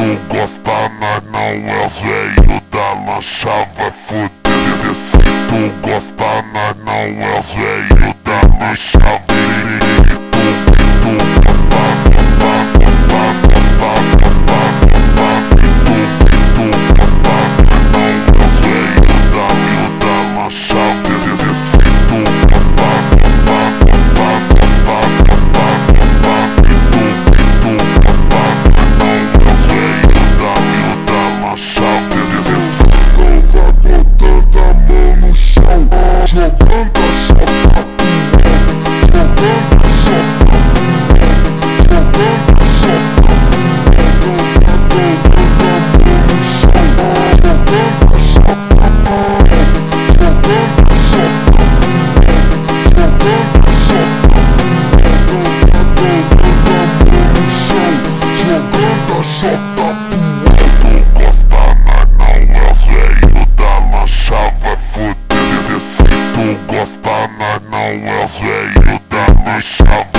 tu gosta, nós não é os velhos da lancha, vai foder. Se tu gosta, nós não é os velhos da lancha, tu gosta, gosta, gosta, gosta, gosta, gosta. Tu gosta, nós não é os velhos da lancha. Se tu gosta, gosta, gosta, gosta, gosta, gosta. Tu gosta, nós não é os velhos da lancha. Vai botando a mão no chão, jogando a chapa tua, jogando a chapa tua, jogando a chapa tua. Vai botando a mão no chão, jogando a chapa tua, jogando a chapa tua, jogando a chapa tua. Vai botando a mão no chão, jogando a chapa tua. Tu gosta, nós não é os velhos da lancha, vai foder. Se tu gosta, nós não é os velhos da lancha.